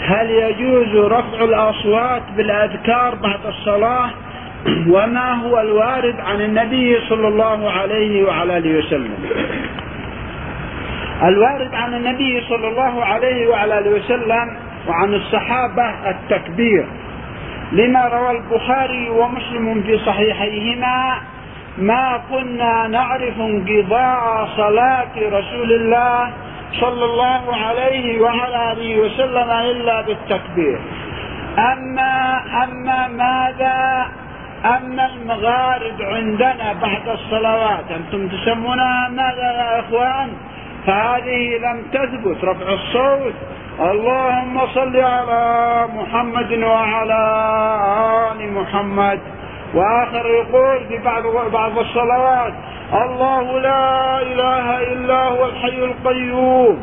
هل يجوز رفع الأصوات بالأذكار بعد الصلاة؟ وما هو الوارد عن النبي صلى الله عليه وعلى آله وسلم؟ الوارد عن النبي صلى الله عليه وعلى آله وسلم وعن الصحابة التكبير، لما روى البخاري ومسلم في صحيحيهما: ما كنا نعرف انقضاء صلاة رسول الله صلى الله عليه وعلى آله وسلم إلا بالتكبير. أما المغارب عندنا بعد الصلوات أنتم تسمونها ماذا يا إخوان؟ فهذه لم تثبت، رفع الصوت اللهم صل على محمد وعلى آل محمد، وآخر يقول في بعض الصلوات: الله لا إله إلا هو الحي القيوم.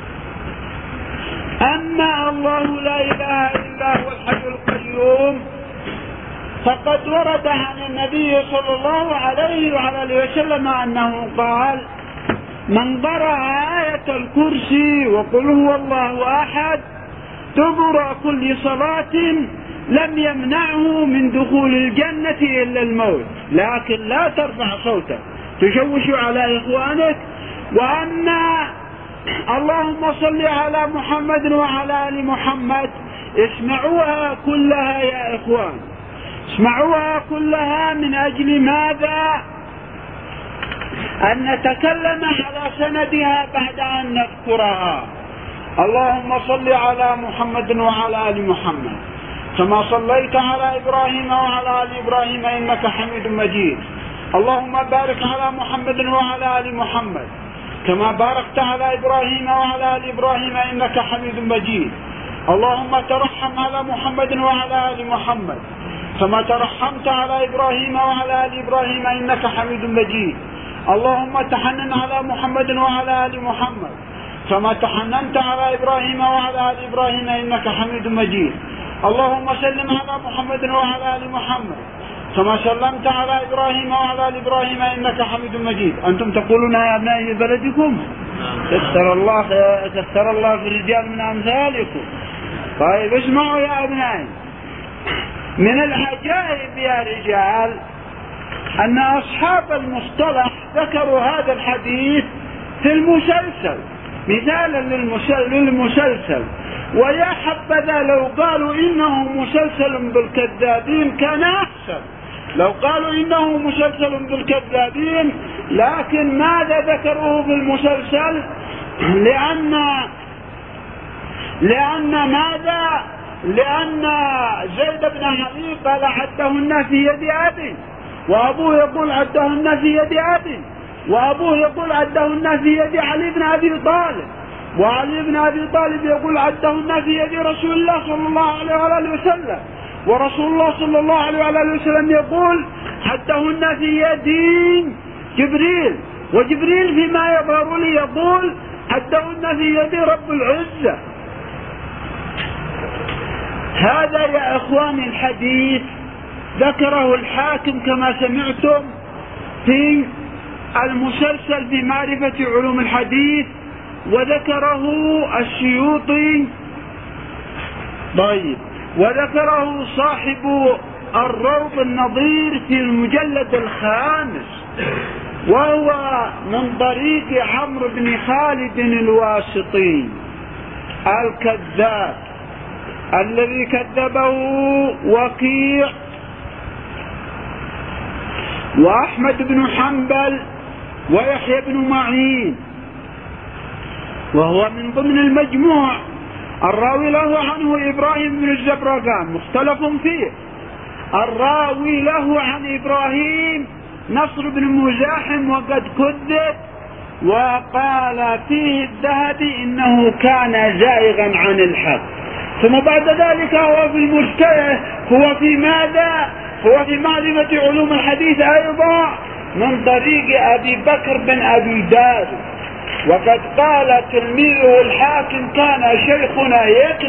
أما الله لا إله إلا هو الحي القيوم فقد ورد عن النبي صلى الله عليه وعلى آله وسلم أنه قال: من قرأ آية الكرسي وقل هو الله أحد دبر كل صلاة لم يمنعه من دخول الجنة إلا الموت. لكن لا ترفع صوتك تشوش على إخوانك. وأما اللهم صل على محمد وعلى آل محمد اسمعوها كلها يا إخوان، اسمعوها كلها. من أجل ماذا؟ أن نتكلم على سندها بعد أن نذكرها. اللهم صل على محمد وعلى آل محمد كما صليت على إبراهيم وعلى آل إبراهيم إنك حميد مجيد. اللهم بارك على محمد وعلى آل محمد كما باركت على إبراهيم وعلى آل إبراهيم إنك حميد مجيد. اللهم ترحم على محمد وعلى آل محمد كما ترحمت على إبراهيم وعلى آل إبراهيم إنك حميد مجيد. اللهم تحنن على محمد وعلى آل محمد كما تحننت على إبراهيم وعلى آل إبراهيم إنك حميد مجيد. اللهم سلم على محمد وعلى آل محمد كما سلمت على إبراهيم وعلى آل إبراهيم إنك حميد مجيد. أنتم تقولون يا أبناء بلدكم كثر الله في الرجال من أمثالكم. طيب اسمعوا يا أبنائي، من العجائب يا رجال أن أصحاب المصطلح ذكروا هذا الحديث في المسلسل مثالا للمسلسل، ويا حبذا لو قالوا إنه مسلسل بالكذابين كان أحسن، لو قالوا إنه مسلسل بالكذابين. لكن ماذا ذكروه في المسلسل؟ لأن زيد بن علي قال عدهن في يد أبي، وأبوه يقول عدهن في يد أبي، وأبوه يقول عدهن في يد علي بن أبي طالب، وعلي بن أبي طالب يقول عدهن في يد رسول الله صلى الله عليه وآله وسلم، ورسول الله صلى الله عليه وآله وسلم يقول عدهن في يد جبريل، وجبريل فيما يظهر لي يقول عدهن في يد رب العزة. هذا يا إخواني الحديث ذكره الحاكم كما سمعتم في المسلسل في معرفة علوم الحديث، وذكره السيوطي وذكره صاحب الروض النظير في المجلد الخامس، وهو من طريق عمرو بن خالد الواسطي الكذاب الذي كذبه وكيع وأحمد بن حنبل ويحيى بن معين، وهو من ضمن المجموع. الراوي له عنه إبراهيم بن الزبرقان مختلف فيه، الراوي له عن إبراهيم نصر بن مزاحم وقد كذب، وقال فيه الذهبي إنه كان زائغا عن الحق. ثم بعد ذلك هو في المجتهد، هو في ماذا؟ هو في معرفة علوم الحديث أيضا من طريق أبي بكر بن أبي داود، وقد قال تلميذه الحاكم كان شيخنا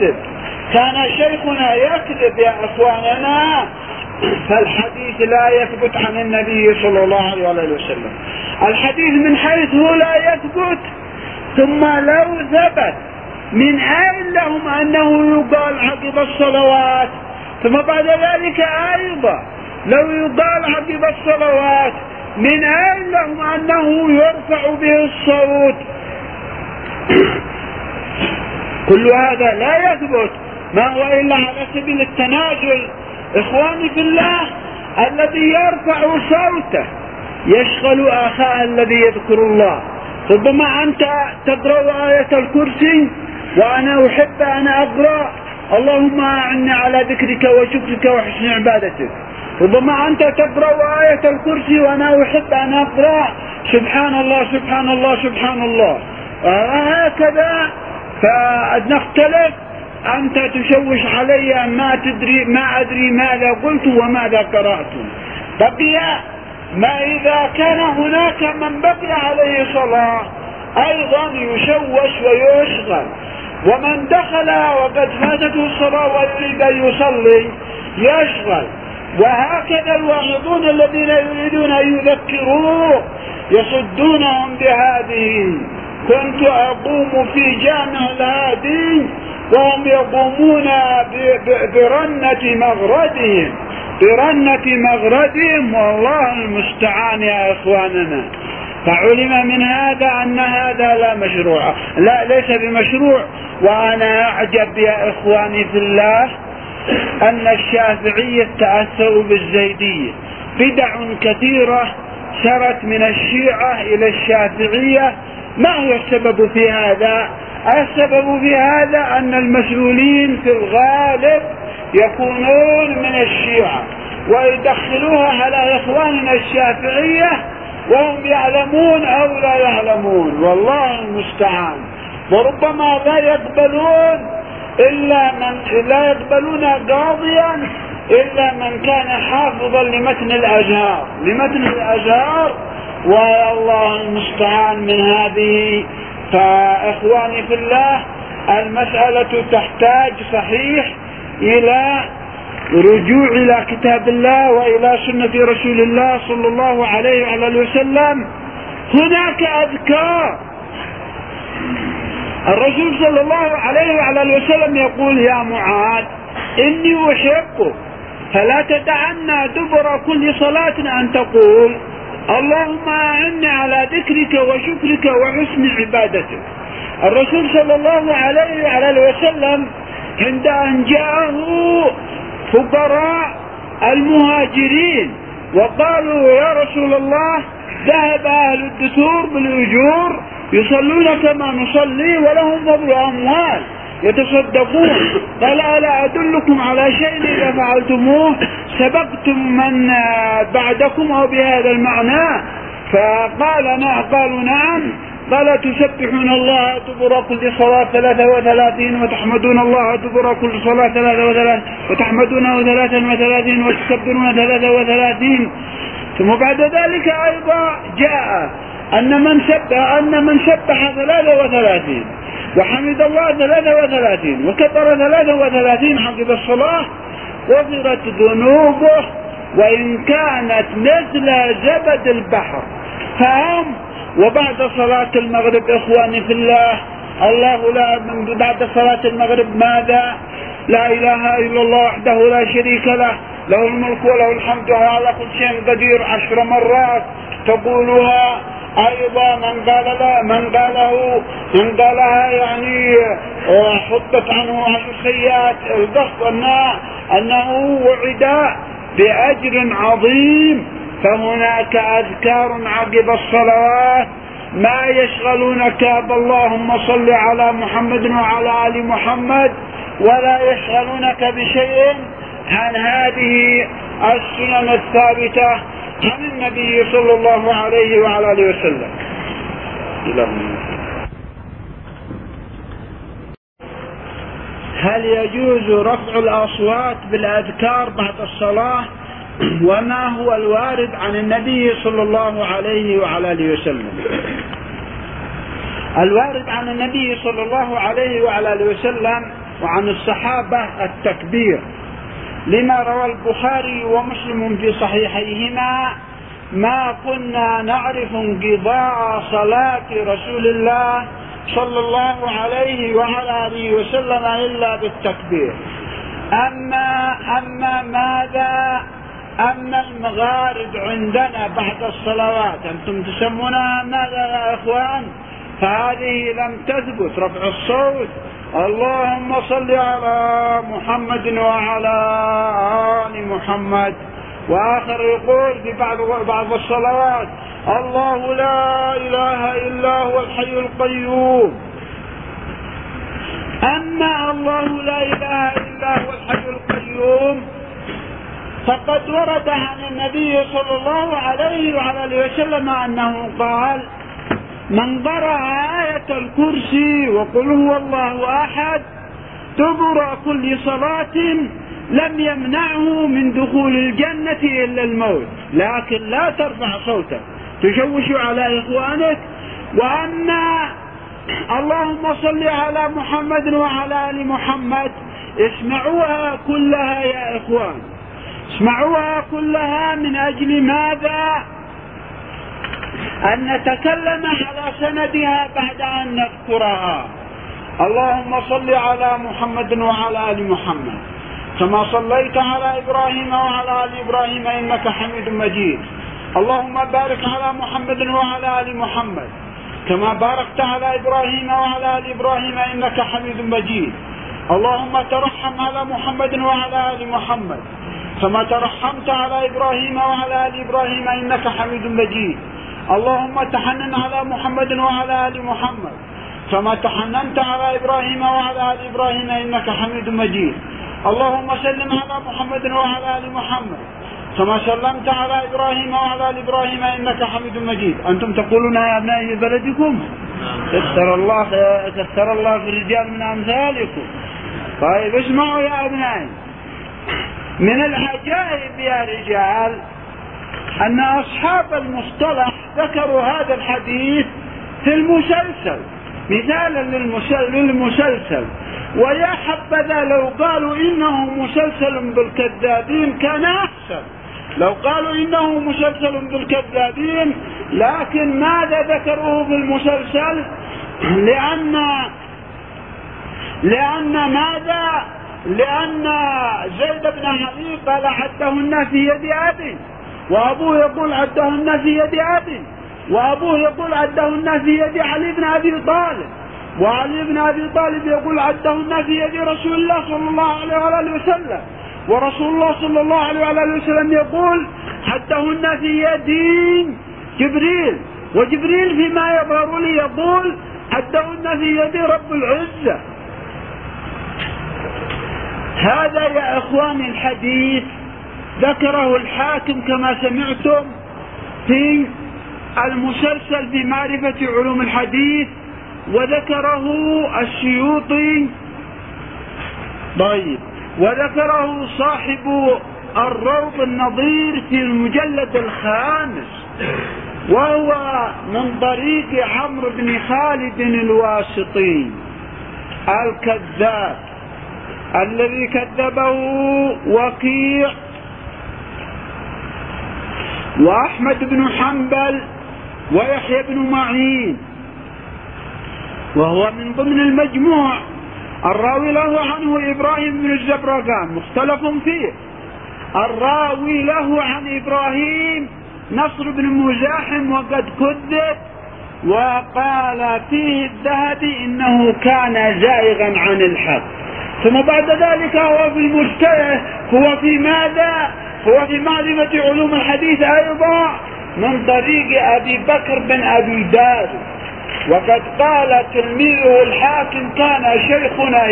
يكذب يا أخواننا. فالحديث لا يثبت عن النبي صلى الله عليه وسلم. الحديث من حيث هو لا يثبت، ثم لو ثبت من أين لهم أنه يقال عقب الصلوات؟ ثم بعد ذلك أيضا لو يقال عقب الصلوات من أين لهم أنه يرفع به الصوت؟ كل هذا لا يثبت، ما هو إلا على سبيل التنازل. إخواني في الله، الذي يرفع صوته يشغل أخاه الذي يذكر الله. ربما أنت تقرأ آية الكرسي وأنا أحب أن أقرأ اللهم أعني على ذكرك وشكرك وحسن عبادتك. ربما أنت تقرأ آية الكرسي وأنا أحب أن أقرأ سبحان الله سبحان الله سبحان الله، وهكذا فنختلف. أنت تشوش علي ما أدري ماذا قلت وماذا قرأت. بقي ما إذا كان هناك من بقي عليه صلاة أيضا يشوش ويشغل، ومن دخل وقد فاتته الصلاة ويريد أن يصلي يشغل. وهكذا الواعظون الذين يريدون أن يذكروه يصدونهم بهذه. كنت أقوم في جامع الهادي وهم يقومون برنة مغردهم والله المستعان يا إخواننا. فعلم من هذا أن هذا لا مشروع، لا ليس بمشروع. وأنا أعجب يا إخواني في الله أن الشافعية تأثروا بالزيدية. بدع كثيرة سرت من الشيعة إلى الشافعية. ما هو السبب في هذا؟ السبب في هذا أن المسؤولين في الغالب يكونون من الشيعة ويدخلوها على إخواننا الشافعية وهم يعلمون أو لا يعلمون، والله المستعان. وربما لا يقبلون قاضيا إلا من كان حافظا لمتن الأزهار والله المستعان من هذه. فإخواني في الله، المسألة تحتاج صحيح إلى رجوع إلى كتاب الله وإلى سنة رسول الله صلى الله عليه وعلى وسلم. هناك أذكار الرسول صلى الله عليه وعلى وسلم يقول يا معاذ إني أحبك فلا تدعنا دبر كل صلاة أن تقول اللهم أعني على ذكرك وشكرك وحسن عبادتك. الرسول صلى الله عليه وعلى وسلم عند أن جاءه فقراء المهاجرين وقالوا يا رسول الله ذهب أهل الدثور بالأجور يصلون كما نصلي ولهم فضل أموال يتصدقون، قال ألا أدلكم على شيء إذا فعلتموه سبقتم من بعدكم أو بهذا المعنى؟ قالوا نعم. قال تسبحون الله دبر كل صلاة 33 وتحمدون الله دبر كل صلاة 33 وتحمدونه 33 وتكبرون 33. ثم بعد ذلك أيضا جاء أن من سبح 33 وحمد الله 33 وكبر 33 عقب الصلاة غفرت ذنوبه وإن كانت مثل زبد البحر. فهم. وبعد صلاة المغرب إخواني في الله بعد صلاة المغرب ماذا؟ لا إله إلا الله وحده لا شريك له له الملك وله الحمد وهو على كل شيء قدير 10 مرات تقولها. أيضا من قالها يعني حطت عنه 10 سيئات. القصد أنه وعد بأجر عظيم. فهناك أذكار عقب الصلوات ما يشغلونك اللهم صل على محمد وعلى آل محمد ولا يشغلونك بشيء عن هذه السنن الثابتة عن النبي صلى الله عليه وعلى آله وسلم. هل يجوز رفع الأصوات بالأذكار بعد الصلاة؟ وما هو الوارد عن النبي صلى الله عليه وعلى آله وسلم؟ الوارد عن النبي صلى الله عليه وعلى آله وسلم وعن الصحابة التكبير، لما روى البخاري ومسلم في صحيحيهما ما كنا نعرف انقضاء صلاة رسول الله صلى الله عليه وعلى آله وسلم إلا بالتكبير. أما المغارب عندنا بعد الصلوات أنتم تسمونها ماذا يا إخوان؟ فهذه لم تثبت رفع الصوت اللهم صل على محمد وعلى آل محمد، وآخر يقول في بعض الصلوات الله لا إله إلا هو الحي القيوم. أما الله لا إله إلا هو الحي القيوم فقد ورد عن النبي صلى الله عليه وعلى آله وسلم أنه قال من قرأ آية الكرسي وقل هو الله أحد دبر كل صلاة لم يمنعه من دخول الجنة إلا الموت، لكن لا ترفع صوتك تشوش على إخوانك. وأما اللهم صل على محمد وعلى آل محمد اسمعوها كلها يا إخوان، اسمعوها كلها من أجل ماذا؟ أن نتكلم على سندها بعد أن نذكرها. اللهم صل على محمد وعلى آل محمد كما صليت على إبراهيم وعلى آل إبراهيم إنك حميد مجيد. اللهم بارك على محمد وعلى آل محمد كما باركت على إبراهيم وعلى آل إبراهيم إنك حميد مجيد. اللهم ترحم على محمد وعلى آل محمد كما ترحمت على إبراهيم وعلى آل إبراهيم إنك حميد مجيد. اللهم تحنن على محمد وعلى آل محمد كما تحننت على إبراهيم وعلى آل إبراهيم إنك حميد مجيد. اللهم سلم على محمد وعلى آل محمد كما سلمت على إبراهيم وعلى آل إبراهيم إنك حميد مجيد. أنتم تقولون يا أبناء بلدكم كثر الله في الرجال من أمثالكم. طيب اسمعوا يا أبنائي، من العجائب يا رجال أن أصحاب المصطلح ذكروا هذا الحديث في المسلسل مثالا للمسلسل، ويا حبذا لو قالوا إنه مسلسل بالكذابين كان أحسن، لو قالوا إنه مسلسل بالكذابين. لكن ماذا ذكروه في المسلسل؟ لأن زيد بن علي قال عدهن في يد أبي، وأبوه يقول عدهن في يد أبي، وأبوه يقول عدهن في يد علي بن أبي طالب، وعلي بن أبي طالب يقول عدهن في يد رسول الله صلى الله عليه وآله وسلم، ورسول الله صلى الله عليه وآله وسلم يقول عدهن في يد جبريل، وجبريل فيما يظهر لي يقول عدهن في يد رب العزة. هذا يا إخواني الحديث ذكره الحاكم كما سمعتم في المسلسل في معرفة علوم الحديث، وذكره السيوطي وذكره صاحب الروض النظير في المجلد الخامس، وهو من طريق عمرو بن خالد الواسطي الكذاب الذي كذبه وكيع وأحمد بن حنبل ويحيى بن معين، وهو من ضمن المجموع. الراوي له عنه إبراهيم بن الزبرقان مختلف فيه، الراوي له عن إبراهيم نصر بن مزاحم وقد كذب، وقال فيه الذهبي إنه كان زائغا عن الحق. ثم بعد ذلك هو في المجتهد، هو في ماذا؟ هو في معرفة علوم الحديث أيضا من طريق أبي بكر بن أبي داود، وقد قال تلميذه الحاكم كان شيخنا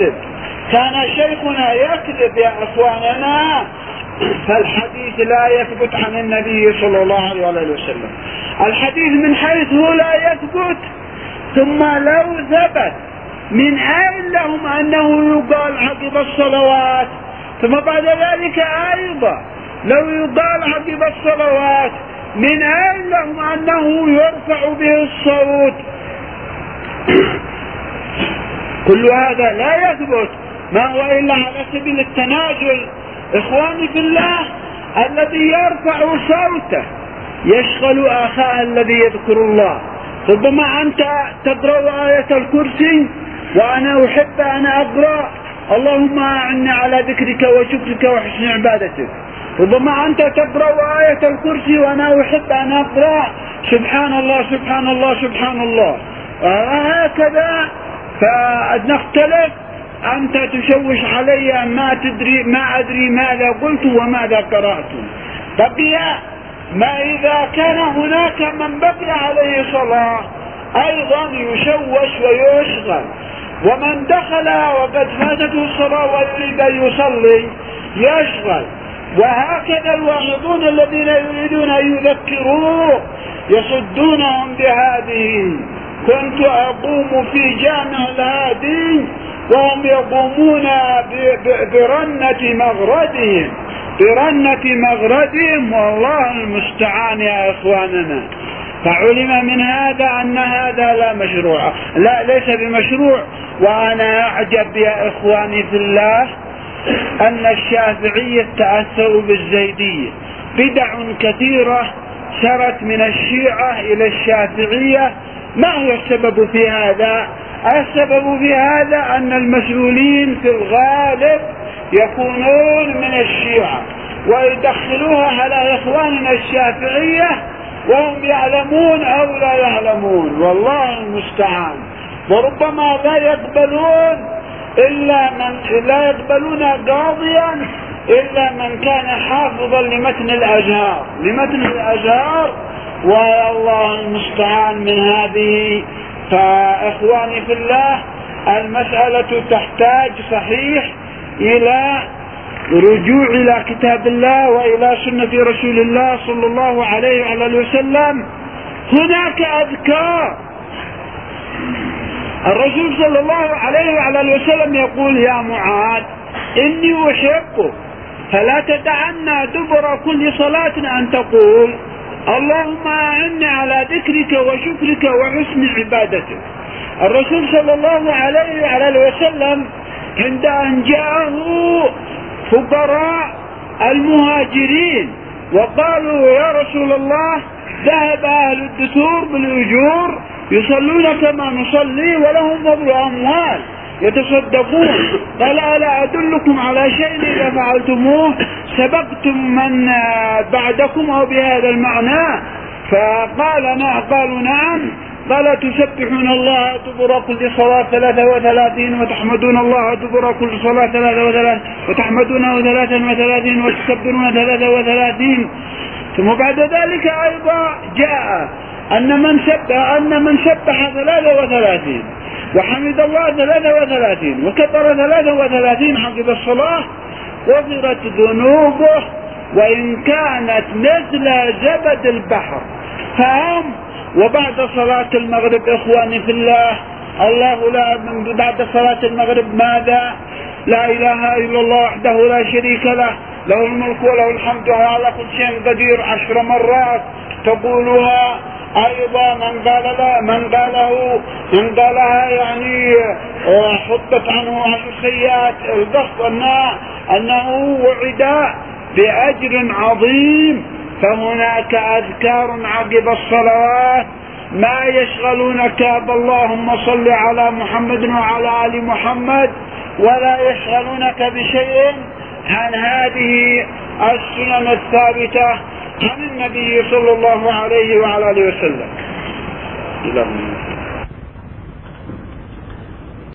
يكذب يا أخواننا. فالحديث لا يثبت عن النبي صلى الله عليه وسلم، الحديث من حيث هو لا يثبت، ثم لو ثبت من أين لهم أنه يقال عقب الصلوات؟ ثم بعد ذلك أيضا لو يقال عقب الصلوات من أين لهم أنه يرفع به الصوت؟ كل هذا لا يثبت، ما هو إلا على سبيل التنازل. إخواني في الله، الذي يرفع صوته يشغل أخاه الذي يذكر الله، ربما أنت تقرأ آية الكرسي وأنا أحب أن أقرأ اللهم أعني على ذكرك وشكرك وحسن عبادتك. ربما أنت تقرأ آية الكرسي وأنا أحب أن أقرأ سبحان الله سبحان الله سبحان الله، وهكذا فنختلف. أنت تشوش علي ما أدري ماذا قلت وماذا قرأت. بقي ما إذا كان هناك من بقي عليه صلاة أيضا يشوش ويشغل، ومن دخل وقد فاتته الصلاة ويريد أن يصلي يشغل. وهكذا الواعظون الذين يريدون أن يذكروه يصدونهم بهذه. كنت أقوم في جامع الهادي وهم يقومون برنة مغردهم والله المستعان يا إخواننا. فعلم من هذا أن هذا لا مشروع، لا ليس بمشروع. وأنا أعجب يا إخواني في الله أن الشافعية تأثروا بالزيدية. بدع كثيرة سرت من الشيعة إلى الشافعية. ما هو السبب في هذا؟ السبب في هذا أن المسؤولين في الغالب يكونون من الشيعة ويدخلوها على إخواننا الشافعية وهم يعلمون أو لا يعلمون، والله المستعان. وربما لا يقبلون قاضيا إلا من كان حافظا لمتن الأزهار والله المستعان من هذه. فإخواني في الله المسألة تحتاج صحيح إلى رجوع إلى كتاب الله وإلى سنة رسول الله صلى الله عليه وعلى وسلم. هناك أذكار الرسول صلى الله عليه وعلى وسلم يقول يا معاذ إني أحبك فلا تدعنا دبر كل صلاة أن تقول اللهم أعني على ذكرك وشكرك وحسن عبادتك. الرسول صلى الله عليه وعلى وسلم عند أن جاءه فقراء المهاجرين وقالوا يا رسول الله ذهب أهل الدثور بالأجور يصلون كما نصلي ولهم فضل أموال يتصدقون، قال ألا أدلكم على شيء إذا فعلتموه سبقتم من بعدكم أو بهذا المعنى؟ قالوا نعم. قال تسبحون الله دبر كل صلاة 33 وتحمدون الله دبر كل صلاة 33 وتحمدونه 33 وتكبرون 33. ثم بعد ذلك أيضا جاء أن من سبح 33 وحمد الله 33 وكبر 33 عقب الصلاة غفرت ذنوبه وإن كانت مثل زبد البحر. فهم. وبعد صلاة المغرب إخواني في الله بعد صلاة المغرب ماذا؟ لا إله إلا الله وحده لا شريك له له الملك وله الحمد وهو على كل شيء قدير 10 مرات تقولها. أيضا من قالها يعني حطت عنه 10 سيئات. القصد أنه وعد بأجر عظيم. فهناك أذكار عقب الصلوات ما يشغلونك اللهم صل على محمد وعلى آل محمد ولا يشغلونك بشيء عن هذه السنن الثابتة عن النبي صلى الله عليه وعلى آله وسلم.